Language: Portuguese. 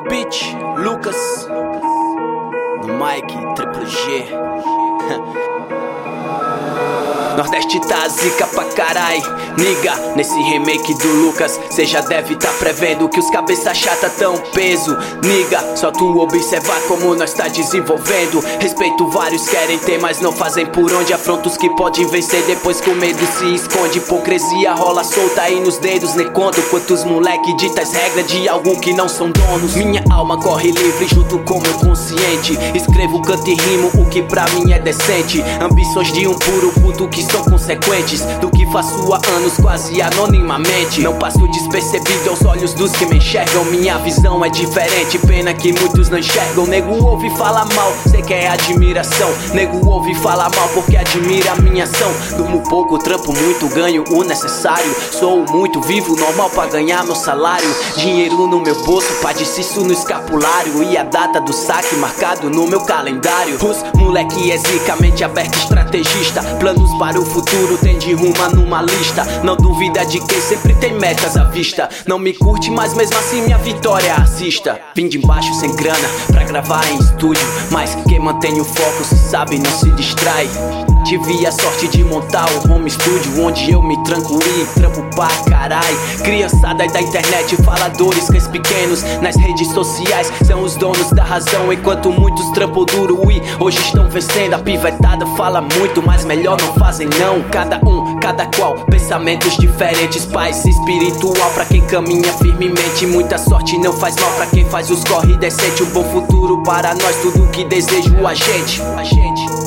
beat, Lucas. No mic, Triple G. Nordeste tá zica pra carai, niga. Nesse remake do Lucas, cê já deve tá prevendo que os cabeça chata tão peso, niga. Só tu observar como nós tá desenvolvendo. Respeito vários querem ter, mas não fazem por onde. Afrontos que podem vencer depois que o medo se esconde. Hipocrisia rola solta aí nos dedos. Nem conto quantos moleque dita as regras de algo que não são donos. Minha alma corre livre junto com meu consciente. Escrevo, canto e rimo o que pra mim é decente. Ambições de um puro puto que são consequentes do que faço há anos quase anonimamente. Não passo despercebido aos olhos dos que me enxergam. Minha visão é diferente, pena que muitos não enxergam. Nego ouve e fala mal, cê quer admiração. Nego ouve e fala mal porque admira a minha ação. Durmo pouco, trampo muito, ganho o necessário. Sou muito, vivo normal pra ganhar meu salário. Dinheiro no meu bolso, padeciço no escapulário. E a data do saque marcado no meu calendário. Os moleque é zica, mente aberta, estrategista. Planos para o futuro tem de ruma numa lista. Não duvida de quem sempre tem metas à vista. Não me curte, mas mesmo assim minha vitória assista. Vim de baixo sem grana pra gravar em estúdio, mas quem mantém o foco se sabe não se distrai. Tive a sorte de montar o home studio onde eu me tranco e trampo pra carai. Criançada da internet, faladores, cães pequenos nas redes sociais são os donos da razão, enquanto muitos trampam duro e hoje estão vencendo. A pivetada fala muito, mas melhor não fazem não. Cada um, cada qual, pensamentos diferentes. Paz espiritual pra quem caminha firmemente. Muita sorte não faz mal pra quem faz os corre decente. Um bom futuro para nós, tudo que desejo a gente.